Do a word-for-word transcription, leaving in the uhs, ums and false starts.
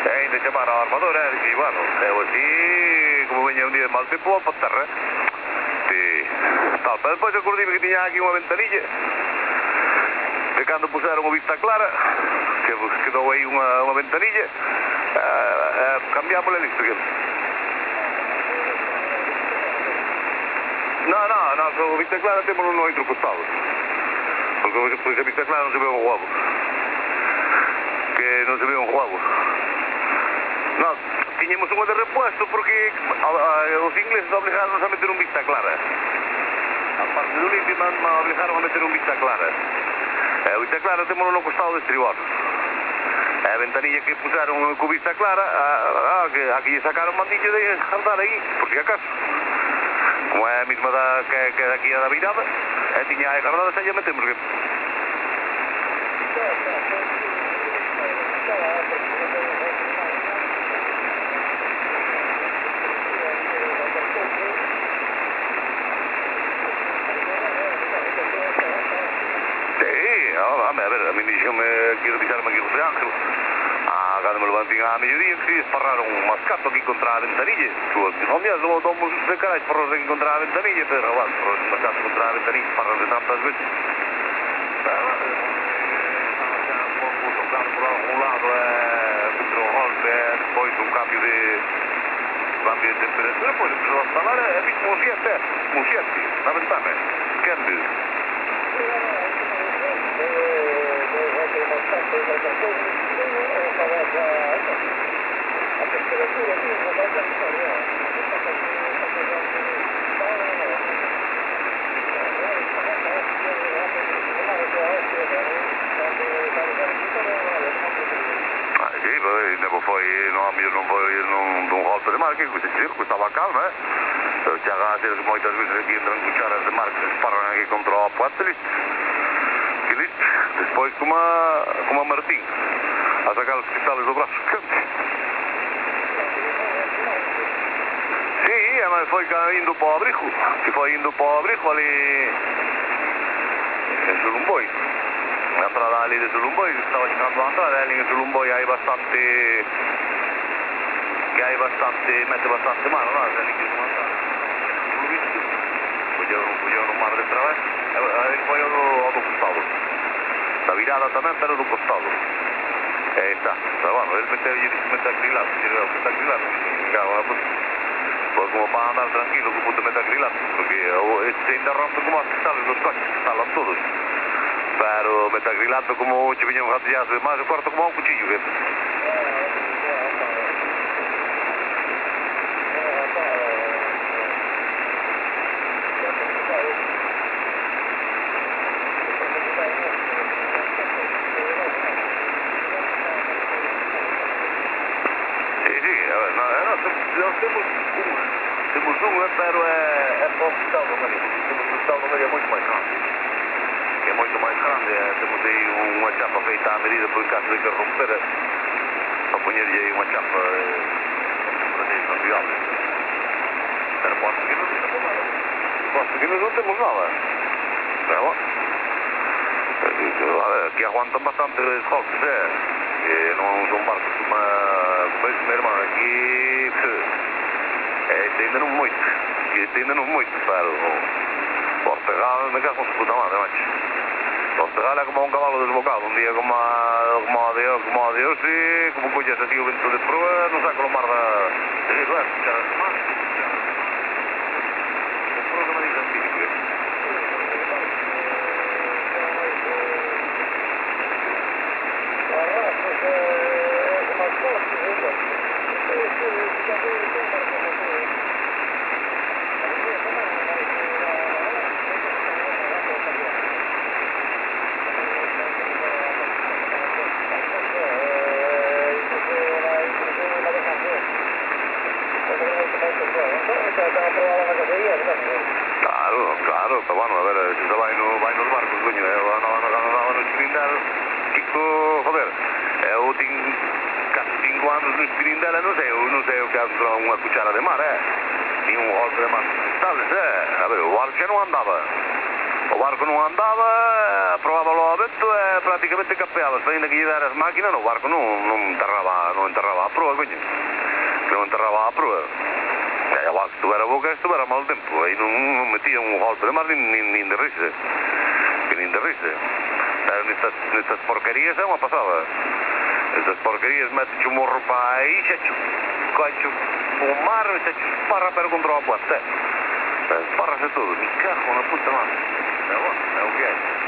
E ainda chamaram ao armador, e disse, bueno, eu assim, como venha um dia de mau tempo, vou para a terra. E tal, mas depois acordei-me que tinha aqui uma ventanilha, e quando puseram a vista clara, que quedou aí uma, uma ventanilha, uh, uh, cambiámos a elétrica. Não, não, não, com a vista clara temos no outro costado. Porque depois a vista clara não se vê um rabo. Que não se vê um rabo. Não, tínhamos uma de repuesto porque a, a, os ingleses obligaram-nos a meter um vista clara. A parte do limpo me obligaram a meter um vista clara. A vista clara temos no costado do estribor. A ventanilla que puseram com vista clara, a, a, aqui sacaram mandillo de andar aí, por si acaso. Como é a mesma da, que, que daqui a da virada, é, tinha a guardada sem a metemos. Que... Sí, a, a ver, a mí díxome, quiero avisarme aquí José Ángel. Ah, cando me levantín a mediodía que se esparraron un mascato aquí contra a ventanilla. Tu, non días, non tomos de cara esparros aquí contra a ventanilla, pero bueno, esparros un mascato contra a ventanilla, esparros de tantas veces. Pero, un pouco tocado por algún lado, contra o golpe, depois un cambio de cambio de temperatura, depois empezou a falar, é mismo un siete, un siete, na ventana, quente. Ah, sì, poi dopo poi no, io non voglio non, non golpe de mar, que questo circo estaba calma, eh. Pero xa gracias moitas veces aquí entran cucharas de mar que se esparran aquí contra a puerta, listo. Que listo. Despois como a, como a Martín, a sacar os cristales do braço. Sí, mas foi indo para o abrigo, que foi indo para o abrigo ali en Sulumboi. A entrada ali de Sulumboi, estaba chegando a entrada, ali en Sulumboi hai bastante, que hai bastante, mete bastante mano, non? Ali que non anda, non visto, colleu no mar de través, aí foi o do, o do costado, da virada tamén, pero do costado. E aí está, pero bueno, ele meteu e dixo metacrilado, tirou metacrilado, cago, pues, pues como para andar tranquilo con puto metacrilado, porque este ainda rompe como as cristales dos coches, estalan todos. Pero metacrilado como che viña un gatillazo de máis, eu corto como un cuchillo, que... Sí, sí, a ver, no, no, nós temos unha, temos unha, pero é, é para o hospital do Maria, temos o hospital do Maria moito máis grande. Que é moito máis grande, eh, temos aí unha chapa feita à medida por caso de que romper, para poñerlle aí unha chapa eh, para ser inolvidable. Pero para os pequenos non temos nada. Para os pequenos non temos nada. Pero bueno, a ver, aquí aguantan bastante os golpes, eh, que non son barcos como, como ese, meu irmão, aquí eh, este ainda non moito, este ainda non moito, pero Portugal me cago en su puta madre, macho. Portugal é como un cabalo desbocado, un día como a, como a Dios, como a Dios, e como colles así o vento de proa, non saco o mar da... de ir, bueno, xa da semana. O proa que me dixen típico, que... Claro, claro, pero bueno, a ver, se vai, no, vai nos barcos, coño, eu andaba, andaba no Espirindel, Kiko, joder, eu tin casi cinco anos no Espirindel, non sei, eu non sei o que é unha cuchara de mar, eh, nin un golpe de mar cristales, eh, a ver, o barco xa non andaba, o barco non andaba, probábalo ao vento, e praticamente capeava, ainda que gli dare as macchine, no barco non, non enterrava, non enterrava a proa, coño. Que non enterraba a proa. E agora que estuvera boca, estuvera mal tempo, aí non, non metía un golpe de mar nin, nin, nin de risa. Que nin de risa. Pero nestas, nestas porquerías é unha pasada. Estas porquerías meteche un morro para aí, xa che coche o mar, xa che esparra pero contra a puerta. Esparrase todo, me cago na puta madre. Pero bueno, é o que é.